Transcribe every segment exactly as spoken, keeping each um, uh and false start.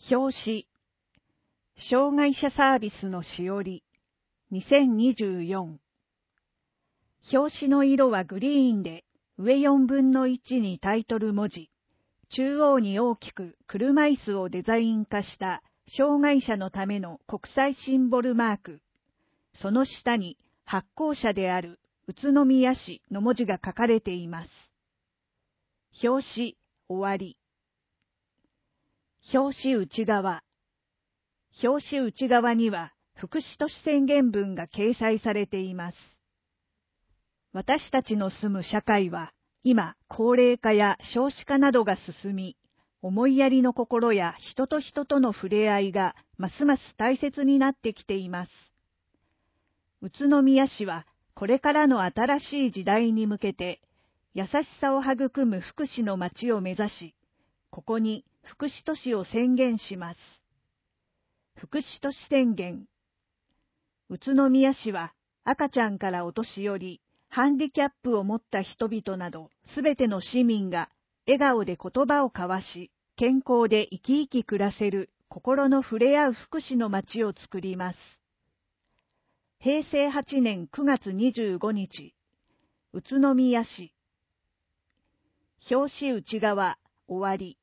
表紙、障害者サービスのしおり、にせんにじゅうよん。表紙の色はグリーンで、上よんぶんのいちにタイトル文字、中央に大きく車椅子をデザイン化した障害者のための国際シンボルマーク、その下に発行者である宇都宮市の文字が書かれています。表紙、終わり。表紙内側。表紙内側には福祉都市宣言文が掲載されています。私たちの住む社会は今、高齢化や少子化などが進み、思いやりの心や人と人との触れ合いがますます大切になってきています。宇都宮市はこれからの新しい時代に向けて、優しさを育む福祉の街を目指し、ここに福祉都市を宣言します。福祉都市宣言。宇都宮市は赤ちゃんからお年寄り、ハンディキャップを持った人々など、すべての市民が笑顔で言葉を交わし、健康で生き生き暮らせる心の触れ合う福祉の街を作ります。へいせいはちねんくがつにじゅうごにち、宇都宮市。表紙内側、終わり。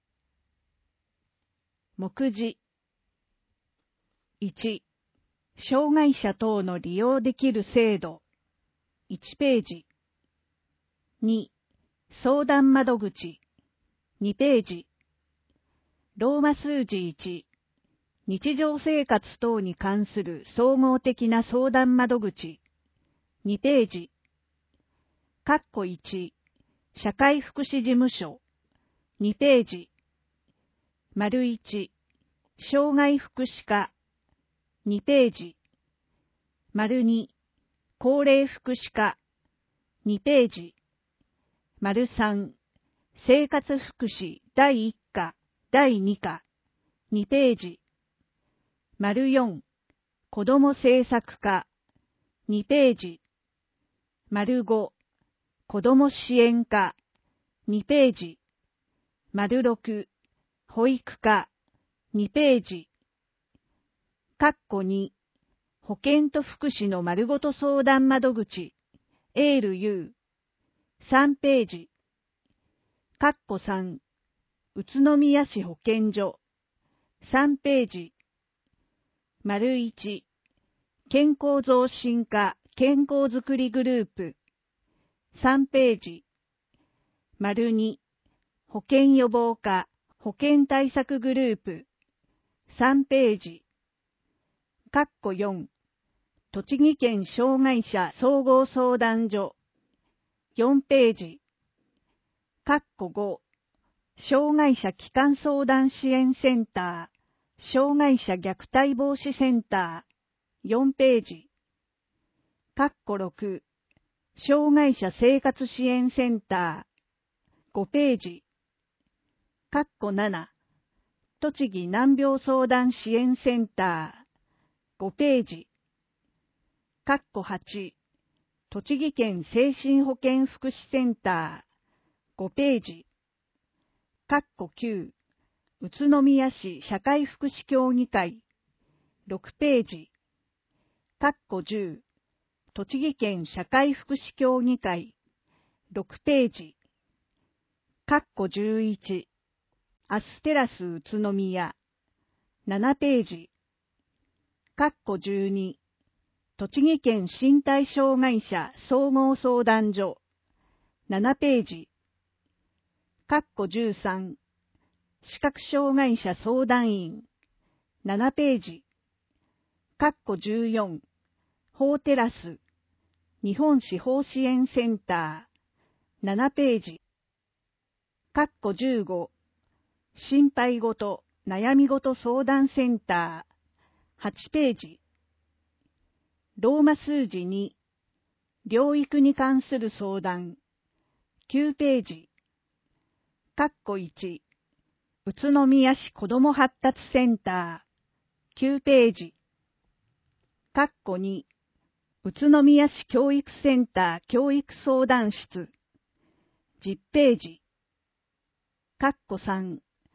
目次。いち、障害者等の利用できる制度。いちページ。に、相談窓口。にページ。ローマ数字いち、日常生活等に関する総合的な相談窓口。にページ。括弧いち、社会福祉事務所。にページ。丸いち、障害福祉課。にページ。丸に、高齢福祉課。にページ。丸さん、生活福祉だいいっ課、だいに課。にページ。丸よん、子ども政策課。にページ。丸ご、子ども支援課。にページ。丸ろく、保育課。にページ。括弧に、保健と福祉の丸ごと相談窓口、エール ユー、さんページ。括弧さん、宇都宮市保健所、さんページ。丸いち、健康増進課健康づくりグループ、さんページ。丸に、保健予防課保健対策グループ、さんページ。括弧よん、栃木県障害者総合相談所、よんページ。括弧ご、障害者基幹相談支援センター、障害者虐待防止センター、よんページ。括弧ろく、障害者生活支援センター、ごページ。括弧なな、栃木難病相談支援センター、ごページ。括弧はち、栃木県精神保健福祉センター、ごページ。括弧きゅう、宇都宮市社会福祉協議会、ろくページ。括弧じゅう、栃木県社会福祉協議会、ろくページ。括弧じゅういち、アステラス宇都宮、ななページ。括弧じゅうに、栃木県身体障害者総合相談所、ななページ。括弧じゅうさん、視覚障害者相談員、ななページ。括弧じゅうよん、法テラス、日本司法支援センター、ななページ。括弧じゅうご、心配ごと、悩みごと相談センター、はちページ。ローマ数字に、療育に関する相談、きゅうページ。括弧いち、宇都宮市子ども発達センター、きゅうページ。括弧に、宇都宮市教育センター教育相談室、じゅっページ。括弧さん、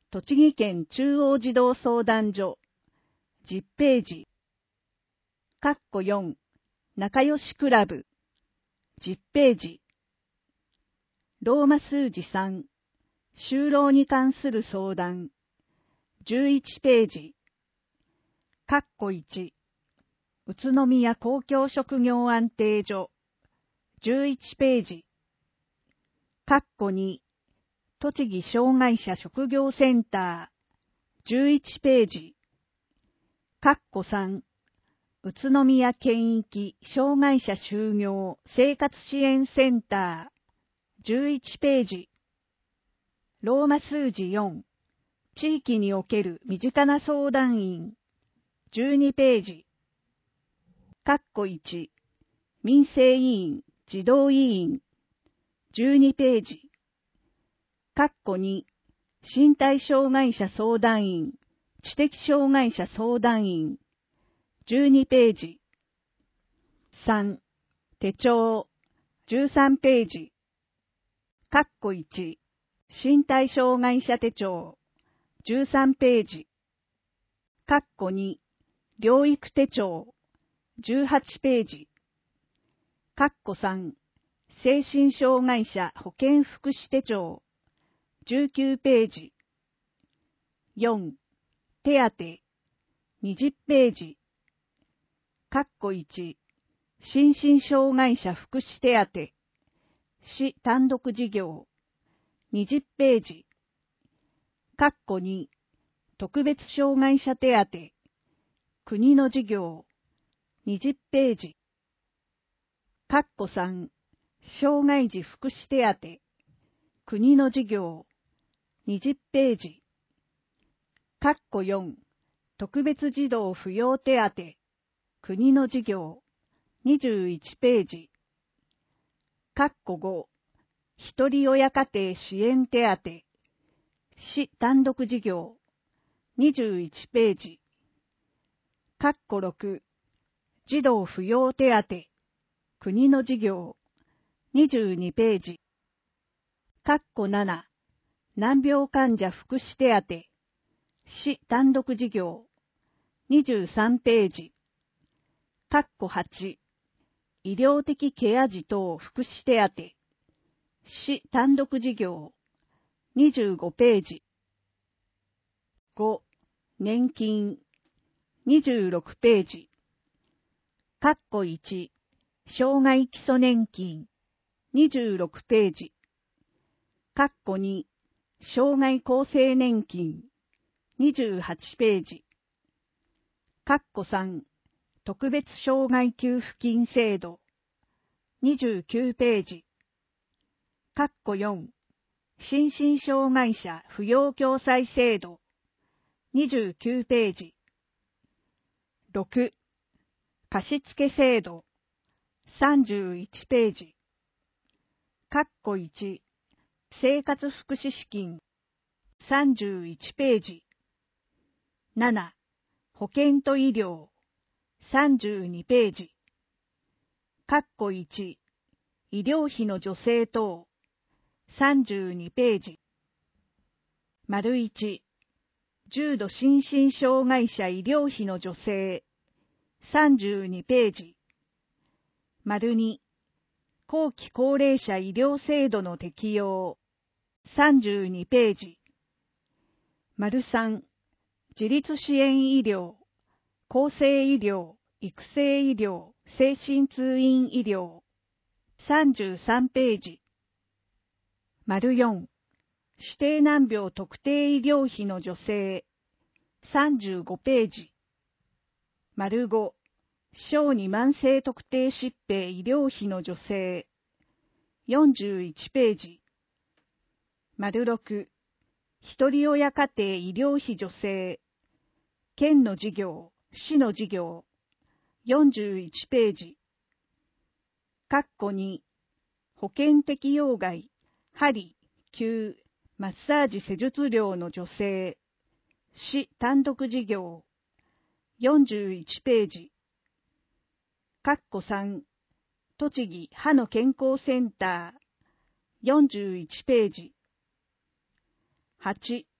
栃木県中央児童相談所、じゅっページ。かっこよん、仲良しクラブ、じゅっページ。ローマ数字さん、就労に関する相談、じゅういちページ。かっこいち、宇都宮公共職業安定所、じゅういちページ。かっこに、栃木障害者職業センター、じゅういちページ。かっこさん、宇都宮県域障害者就業生活支援センター、じゅういちページ。ローマ数字よん、地域における身近な相談員、じゅうにページ。かっこいち、民生委員、児童委員、じゅうにページ。かっこに、身体障害者相談員、知的障害者相談員、じゅうにページ。さん、手帳、じゅうさんページ。かっこいち、身体障害者手帳、じゅうさんページ。かっこに、療育手帳、じゅうはちページ。かっこさん、精神障害者保健福祉手帳、じゅうきゅうページ。よん、手当、にじゅうページ。かっこいち、心身障害者福祉手当、市単独事業、にじゅうページ。かっこに、特別障害者手当、国の事業、にじゅうページ。かっこさん、障害児福祉手当、国の事業、にじゅうページ。かっこよん、特別児童扶養手当、国の事業、にじゅういちページ。かっこご、ひとり親家庭支援手当、市単独事業、にじゅういちページ。かっころく、児童扶養手当、国の事業、にじゅうにページ。かっこなな、難病患者福祉手当、市単独事業、にじゅうさんページ。かっこはち、医療的ケア児等福祉手当、市単独事業、にじゅうごページ。ご、年金、にじゅうろくページ。かっこいち、障害基礎年金、にじゅうろくページ。かっこに、障害厚生年金、にじゅうはちページ。かっこさん、特別障害給付金制度、にじゅうきゅうページ。かっこよん、心身障害者扶養共済制度、にじゅうきゅうページ。ろく、貸付制度、さんじゅういちページ。かっこいち、生活福祉資金、さんじゅういちページ。なな、保険と医療、さんじゅうにページ。かっこいち、医療費の助成等、さんじゅうにページ。丸いち、重度心身障害者医療費の助成、さんじゅうにページ。丸に、後期高齢者医療制度の適用、さんじゅうにページ。丸さん、自立支援医療、厚生医療、育成医療、精神通院医療、さんじゅうさんページ。丸よん、指定難病特定医療費の助成、さんじゅうごページ。丸ご、小児慢性特定疾病医療費の助成、よんじゅういちページ。丸ろく、ひとり親家庭医療費助成、県の事業、市の事業、よんじゅういちページ。かっこに、保険適用外、針、灸、マッサージ施術料の助成、市単独事業、よんじゅういちページ。かっこさん、栃木歯の健康センター、よんじゅういちページ。はち、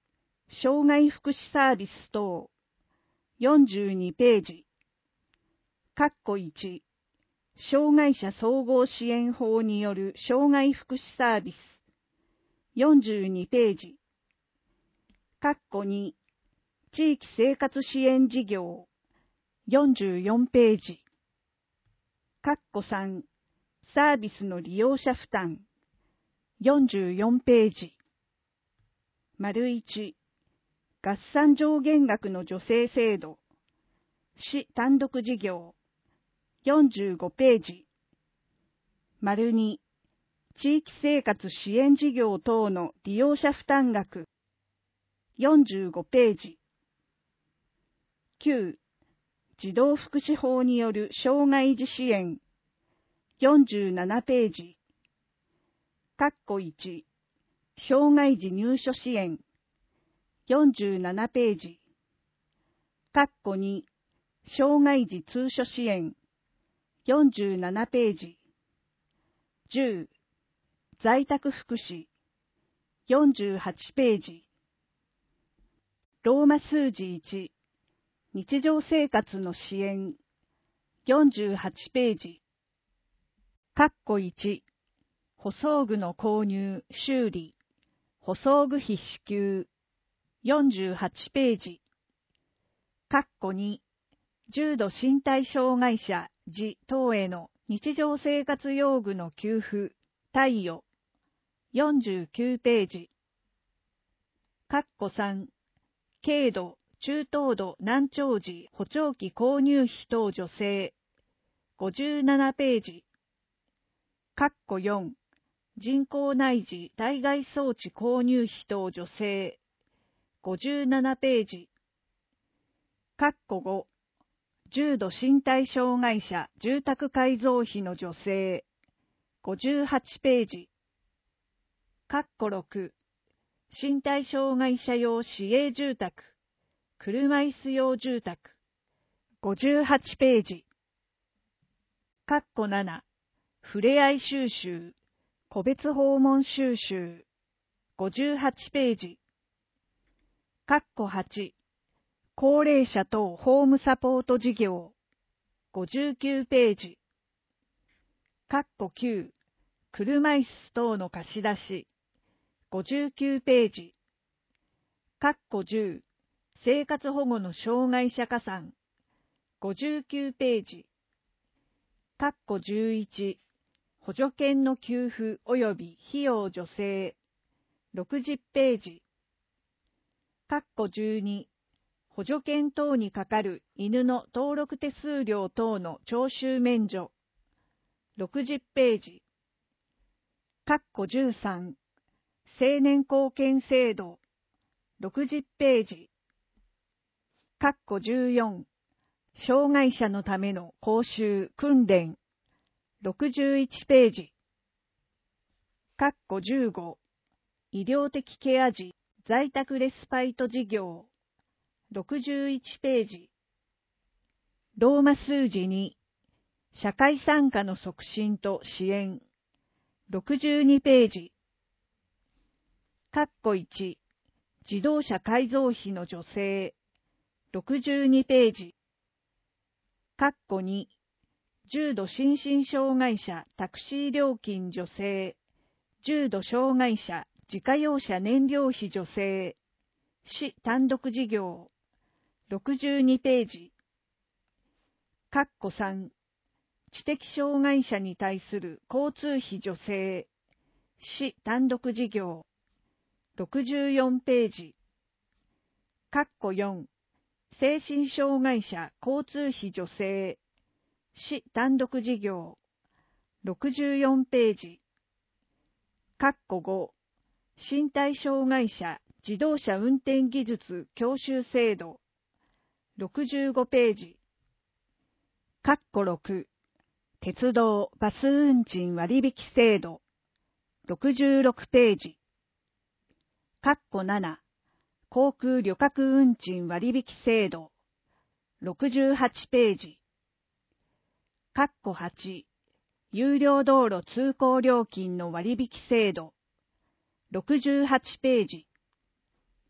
障害福祉サービス等、よんじゅうにページ。括弧いち、障害者総合支援法による障害福祉サービス、よんじゅうにページ。括弧に、地域生活支援事業、よんじゅうよんページ。括弧さん、サービスの利用者負担、よんじゅうよんページ。丸いち、合算上限額の助成制度、市単独事業、よんじゅうごページ。丸に、地域生活支援事業等の利用者負担額、よんじゅうごページ。きゅう、児童福祉法による障害児支援、よんじゅうななページ。括弧いち、障害児入所支援、よんじゅうななページ。括弧に、障害児通所支援、よんじゅうななページ。じゅう、在宅福祉、よんじゅうはちページ。ローマ数字いち、日常生活の支援、よんじゅうはちページ。括弧いち、補装具の購入、修理、補装具費支給、よんじゅうはちページ。括弧に、重度身体障害者、児等への日常生活用具の給付、貸与、よんじゅうきゅうページ。括弧さん、軽度、中等度難聴児補聴器購入費等助成、ごじゅうななページ。括弧よん、人工内耳体外装置購入費等助成、ごじゅうななページ。括弧ご、重度身体障害者住宅改造費の助成、ごじゅうはちページ。括弧ろく、身体障害者用市営住宅、車椅子用住宅、ごじゅうはちページ。括弧なな、ふれあい収集、個別訪問収集、ごじゅうはちページ。括弧はち、高齢者等ホームサポート事業、ごじゅうきゅうページ。括弧きゅう、車椅子等の貸し出し、ごじゅうきゅうページ。括弧じゅう、生活保護の障害者加算、ごじゅうきゅうページ。括弧じゅういち、補助犬の給付及び費用助成、ろくじゅうページ。括弧じゅうに、補助犬等にかかる犬の登録手数料等の徴収免除、ろくじゅうページ。括弧じゅうさん、成年後見制度、ろくじゅうページ。括弧じゅうよん、障害者のための講習、訓練、ろくじゅういちページ。括弧じゅうご、医療的ケア児、在宅レスパイト事業、ろくじゅういちページ。ローマ数字に、社会参加の促進と支援、ろくじゅうにページ。括弧いち、自動車改造費の助成、ろくじゅうにページ。括弧に、重度心身障害者タクシー料金助成、重度障害者自家用車燃料費助成、市単独事業、ろくじゅうにページ。括弧さん、知的障害者に対する交通費助成、市単独事業、ろくじゅうよんページ。括弧よん、精神障害者交通費助成、市単独事業、ろくじゅうよんページ。括弧ご、身体障害者自動車運転技術教習制度、ろくじゅうごページ。括弧ろく、鉄道バス運賃割引制度、ろくじゅうろくページ。括弧なな、航空旅客運賃割引制度、ろくじゅうはちページ。括弧はち、有料道路通行料金の割引制度、ろくじゅうはちページ。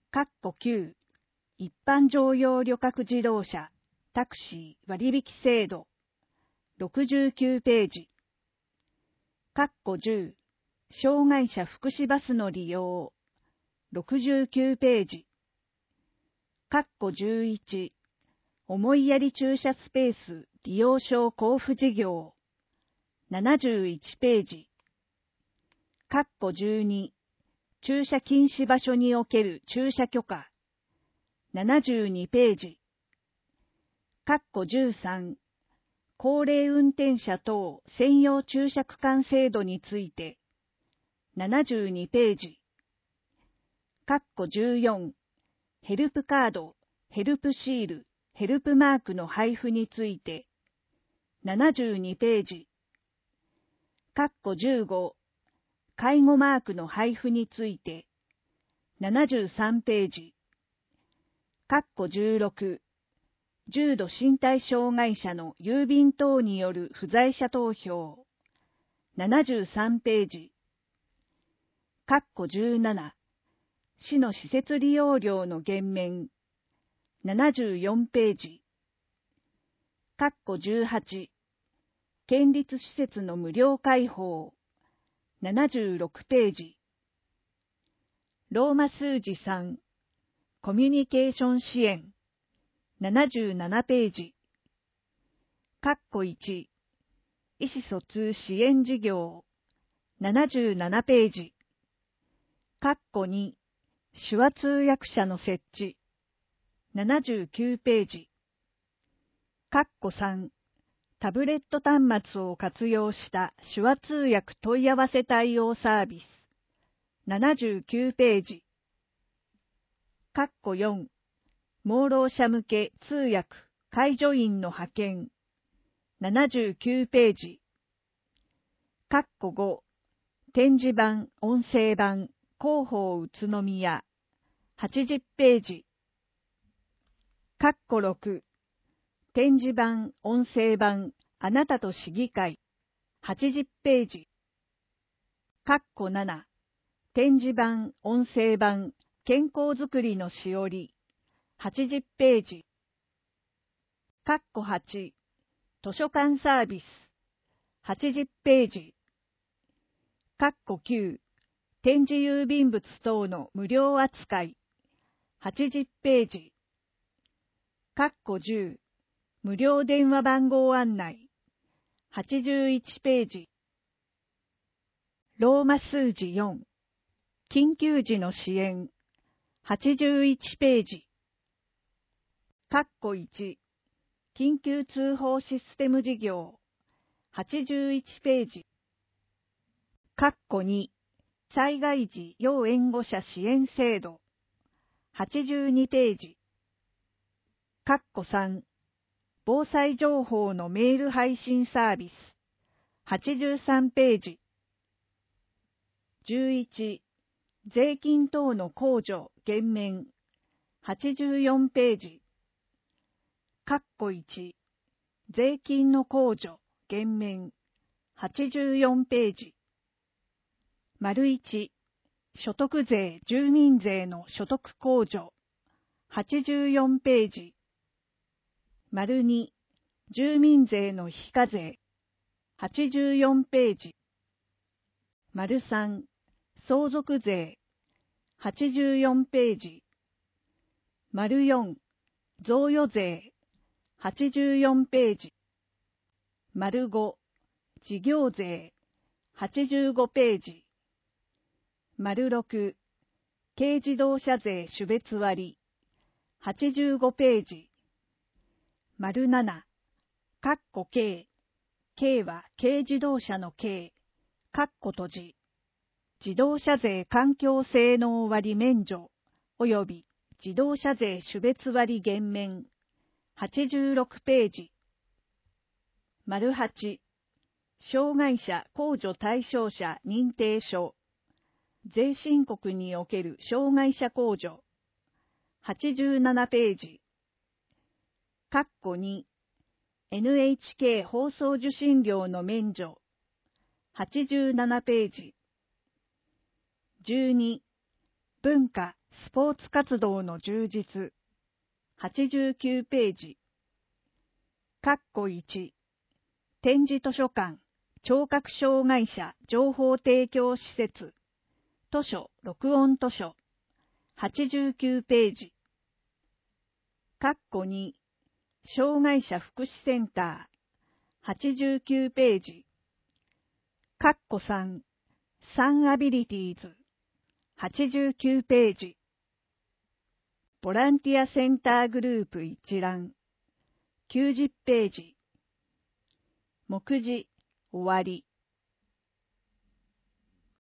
括弧きゅう、一般乗用旅客自動車、タクシー割引制度、ろくじゅうきゅうページ。括弧じゅう、障害者福祉バスの利用、ろくじゅうきゅうページ。括弧じゅういち、思いやり駐車スペース利用証交付事業、ななじゅういちページ。括弧じゅうに、駐車禁止場所における駐車許可、ななじゅうにページ。括弧じゅうさん、高齢運転者等専用駐車区間制度について、ななじゅうにページ。括弧じゅうよん、ヘルプカード、ヘルプシール、ヘルプマークの配布について、ななじゅうにページ。括弧じゅうご、介護マークの配布について、ななじゅうさんページ。括弧じゅうろく、重度身体障害者の郵便等による不在者投票、ななじゅうさんページ。括弧じゅうなな、市の施設利用料の減免、ななじゅうよんページ。括弧じゅうはち、県立施設の無料開放、ななじゅうろくページ。ローマ数字さん、コミュニケーション支援、ななじゅうななページ。括弧いち、意思疎通支援事業、ななじゅうななページ。括弧に、手話通訳者の設置、ななじゅうきゅうページ。括弧さん、タブレット端末を活用した手話通訳問い合わせ対応サービス、ななじゅうきゅうページ。括弧よん、盲ろう者向け通訳介助員の派遣、ななじゅうきゅうページ。括弧ご、展示板、音声版、広報宇都宮、はちじゅうページ。括弧ろく、展示板、音声版、あなたと市議会、はちじゅうページ。括弧なな、展示板、音声版、健康づくりのしおり、はちじゅうページ。括弧はち、図書館サービス、はちじゅうページ。括弧きゅう、展示郵便物等の無料扱い、はちじゅうページ。括弧じゅう、無料電話番号案内、はちじゅういちページ。ローマ数字よん、緊急時の支援、はちじゅういちページ。括弧いち、緊急通報システム事業、はちじゅういちページ。括弧に、災害時要援護者支援制度、はちじゅうにページ。括弧さん、防災情報のメール配信サービス、はちじゅうさんページ。じゅういち、税金等の控除減免、はちじゅうよんページ。括弧いち、税金の控除減免、はちじゅうよんページ。丸いち、所得税住民税の所得控除、はちじゅうよんページ。丸に、住民税の非課税、はちじゅうよんページ。丸さん、相続税、はちじゅうよんページ。丸よん、贈与税、はちじゅうよんページ。丸ご、事業税、はちじゅうごページ。丸ろく、軽自動車税種別割、はちじゅうごページ。丸なな、括弧軽、軽は軽自動車の軽、括弧閉じ、自動車税環境性能割免除、及び自動車税種別割減免、はちじゅうろくページ。丸はち、障害者控除対象者認定書、税申告における障害者控除、はちじゅうななページ。括弧に、エヌエイチケー 放送受信料の免除、はちじゅうななページ。じゅうに、 文化・スポーツ活動の充実。はちじゅうきゅうページ。括弧いち。展示図書館、聴覚障害者情報提供施設。図書、録音図書。はちじゅうきゅうページ。括弧に。障害者福祉センター。はちじゅうきゅうページ。括弧さん。サンアビリティーズ。はちじゅうきゅうページ。ボランティアセンターグループ一覧。きゅうじゅうページ。目次、終わり。